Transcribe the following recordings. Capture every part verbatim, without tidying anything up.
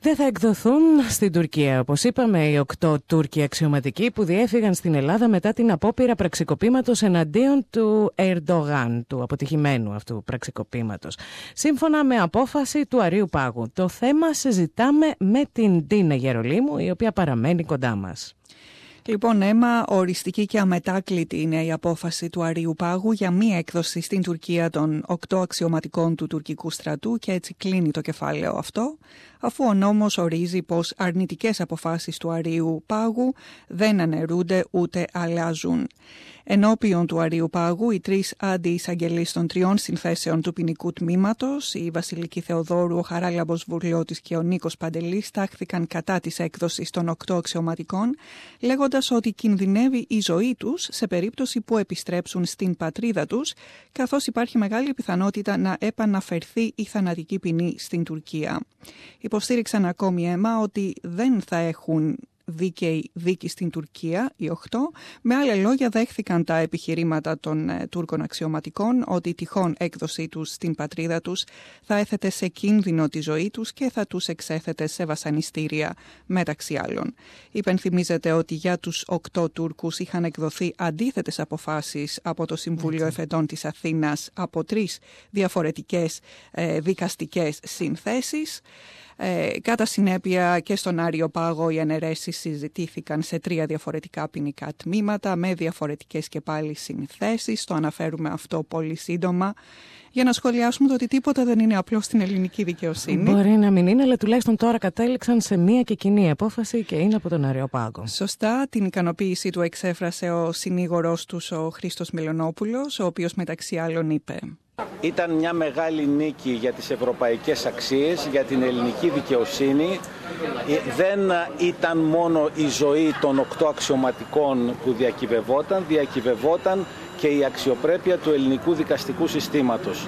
Δεν θα εκδοθούν στην Τουρκία, όπως είπαμε, οι οκτώ Τούρκοι αξιωματικοί που διέφυγαν στην Ελλάδα μετά την απόπειρα πραξικοπήματος εναντίον του Ερντογάν, του αποτυχημένου αυτού πραξικοπήματος. Σύμφωνα με απόφαση του Αρείου Πάγου. Το θέμα συζητάμε με την Ντίνα Γερολίμου, η οποία παραμένει κοντά μας. Λοιπόν, Έμα, οριστική και αμετάκλητη είναι η απόφαση του Αρείου Πάγου για μία έκδοση στην Τουρκία των οκτώ αξιωματικών του τουρκικού στρατού και έτσι κλείνει το κεφάλαιο αυτό, αφού ο νόμος ορίζει πως αρνητικές αποφάσεις του Αρείου Πάγου δεν αναιρούνται ούτε αλλάζουν. Ενώπιον του Αρείου Πάγου, οι τρεις αντιεισαγγελείς των τριών συνθέσεων του ποινικού τμήματος, η Βασιλική Θεοδόρου, ο Χαράλαμπος Βουρλιώτης και ο Νίκος Παντελής, τάχθηκαν κατά της έκδοσης των οκτώ αξιωματικών, λέγοντας ότι κινδυνεύει η ζωή τους σε περίπτωση που επιστρέψουν στην πατρίδα τους, καθώς υπάρχει μεγάλη πιθανότητα να επαναφερθεί η θανατική ποινή στην Τουρκία. Υποστήριξαν ακόμη, Έμα, ότι δεν θα έχουν δίκαιη δίκη στην Τουρκία, οι οκτώ. Με άλλα λόγια, δέχθηκαν τα επιχειρήματα των ε, Τούρκων αξιωματικών ότι η τυχόν έκδοσή τους στην πατρίδα τους θα έθετε σε κίνδυνο τη ζωή τους και θα τους εξέθετε σε βασανιστήρια, μεταξύ άλλων. Υπενθυμίζεται ότι για τους οκτώ Τούρκους είχαν εκδοθεί αντίθετες αποφάσεις από το Συμβούλιο Εφετών της Αθήνας από τρεις διαφορετικές ε, δικαστικές συνθέσεις. Ε, κατά συνέπεια και στον Άριο Πάγο οι αναιρέσεις συζητήθηκαν σε τρία διαφορετικά ποινικά τμήματα με διαφορετικές και πάλι συνθέσεις. Το αναφέρουμε αυτό πολύ σύντομα για να σχολιάσουμε το ότι τίποτα δεν είναι απλό στην ελληνική δικαιοσύνη. Μπορεί να μην είναι, αλλά τουλάχιστον τώρα κατέληξαν σε μία και κοινή απόφαση και είναι από τον Άριο Πάγο. Σωστά, την ικανοποίησή του εξέφρασε ο συνήγορός τους, ο Χρήστος Μιλονόπουλος, ο οποίος μεταξύ άλλων είπε: Ήταν μια μεγάλη νίκη για τις ευρωπαϊκές αξίες, για την ελληνική δικαιοσύνη. Δεν ήταν μόνο η ζωή των οκτώ αξιωματικών που διακυβευόταν, διακυβευόταν και η αξιοπρέπεια του ελληνικού δικαστικού συστήματος.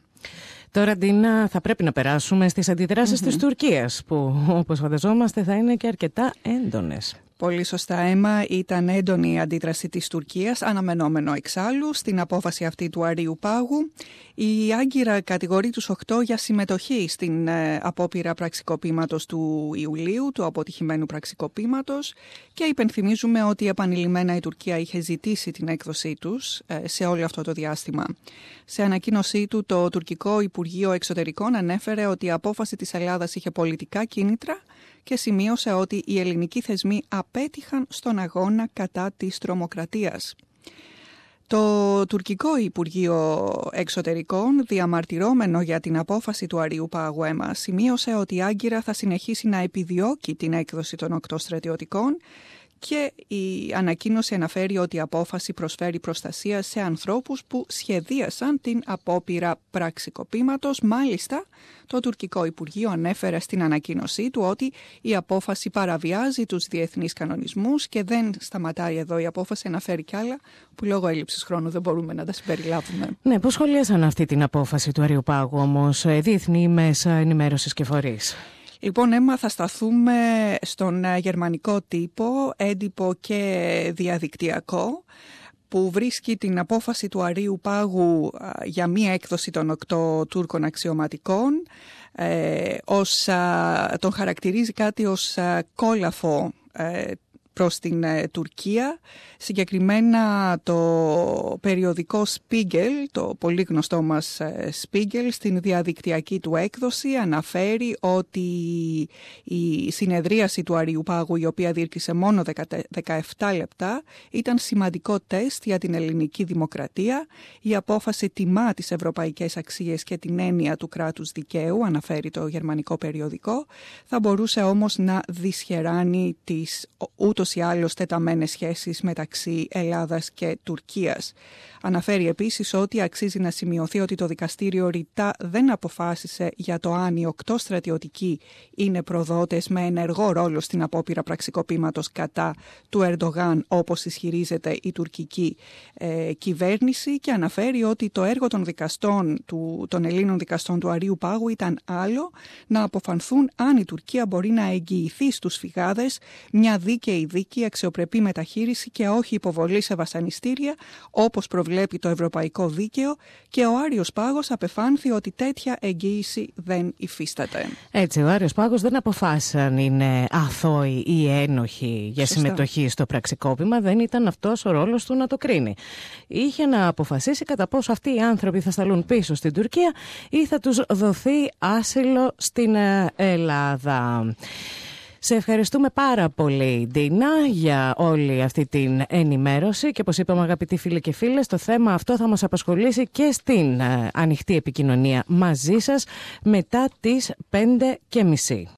Τώρα, Ντίνα, θα πρέπει να περάσουμε στις αντιδράσεις Mm-hmm. της Τουρκίας, που όπως φανταζόμαστε θα είναι και αρκετά έντονες. Πολύ σωστά, Έμα. Ήταν έντονη η αντίδραση της Τουρκίας, αναμενόμενο εξάλλου, στην απόφαση αυτή του Αρείου Πάγου. Η Άγκυρα κατηγορεί τους οκτώ για συμμετοχή στην ε, απόπειρα πραξικοπήματος του Ιουλίου, του αποτυχημένου πραξικοπήματος, και υπενθυμίζουμε ότι επανειλημμένα η Τουρκία είχε ζητήσει την έκδοσή τους ε, σε όλο αυτό το διάστημα. Σε ανακοίνωσή του, το τουρκικό Υπουργείο Εξωτερικών ανέφερε ότι η απόφαση της Ελλάδας είχε πολιτικά κίνητρα και σημείωσε ότι οι ελληνικοί θεσμοί απέτυχαν στον αγώνα κατά της τρομοκρατίας. Το τουρκικό Υπουργείο Εξωτερικών, διαμαρτυρόμενο για την απόφαση του Αρείου Πάγου, Έμα, σημείωσε ότι η Άγκυρα θα συνεχίσει να επιδιώκει την έκδοση των οκτώ στρατιωτικών και η ανακοίνωση αναφέρει ότι η απόφαση προσφέρει προστασία σε ανθρώπους που σχεδίασαν την απόπειρα πραξικοπήματος. Μάλιστα, το τουρκικό Υπουργείο ανέφερε στην ανακοίνωσή του ότι η απόφαση παραβιάζει τους διεθνείς κανονισμούς και δεν σταματάει εδώ η απόφαση, αναφέρει κι άλλα που λόγω έλλειψης χρόνου δεν μπορούμε να τα συμπεριλάβουμε. Ναι, πώς σχολίασαν αυτή την απόφαση του Αρείου Πάγου όμως διεθνή μέσα ενημέρωσης και φορείς? Λοιπόν, Έμα, θα σταθούμε στον γερμανικό τύπο, έντυπο και διαδικτυακό, που βρίσκει την απόφαση του Αρείου Πάγου για μία έκδοση των οκτώ Τούρκων αξιωματικών, ε, ως, α, τον χαρακτηρίζει κάτι ως α, κόλαφο ε, προς την ε, Τουρκία. Συγκεκριμένα το περιοδικό Spiegel, το πολύ γνωστό μας ε, Spiegel, στην διαδικτυακή του έκδοση αναφέρει ότι η συνεδρίαση του Αρείου Πάγου, η οποία διήρκησε μόνο δεκαεπτά λεπτά, ήταν σημαντικό τεστ για την ελληνική δημοκρατία. Η απόφαση τιμά τις ευρωπαϊκές αξίες και την έννοια του κράτους δικαίου, αναφέρει το γερμανικό περιοδικό, θα μπορούσε όμως να δυσχεράνει τις ούτως ή άλλως τεταμένες σχέσεις μεταξύ Ελλάδας και Τουρκίας. Αναφέρει επίσης ότι αξίζει να σημειωθεί ότι το δικαστήριο ρητά δεν αποφάσισε για το αν οι οκτώ στρατιωτικοί είναι προδότες με ενεργό ρόλο στην απόπειρα πραξικοπήματος κατά του Ερντογάν, όπως ισχυρίζεται η τουρκική ε, κυβέρνηση, και αναφέρει ότι το έργο των δικαστών, του, των Ελλήνων δικαστών του Αρείου Πάγου ήταν άλλο, να αποφανθούν αν η Τουρκία μπορεί να εγγυηθεί στους φυγάδες μια δίκαιη δίκη, αξιοπρεπή μεταχείριση και όχι υποβολή σε βασανιστήρια, όπως προβλέπει το ευρωπαϊκό δίκαιο, και ο Άριος Πάγος απεφάνθη ότι τέτοια εγγύηση δεν υφίσταται. Έτσι, ο Άριος Πάγος δεν αποφάσισε αν είναι αθώοι ή ένοχοι για Σωστά. συμμετοχή στο πραξικόπημα, δεν ήταν αυτός ο ρόλος του να το κρίνει. Είχε να αποφασίσει κατά πόσο αυτοί οι άνθρωποι θα σταλούν πίσω στην Τουρκία ή θα τους δοθεί άσυλο στην Ελλάδα. Σε ευχαριστούμε πάρα πολύ, Ντίνα, για όλη αυτή την ενημέρωση και όπως είπαμε, αγαπητοί φίλοι και φίλες, το θέμα αυτό θα μας απασχολήσει και στην ανοιχτή επικοινωνία μαζί σας μετά τις πέντε και μισή.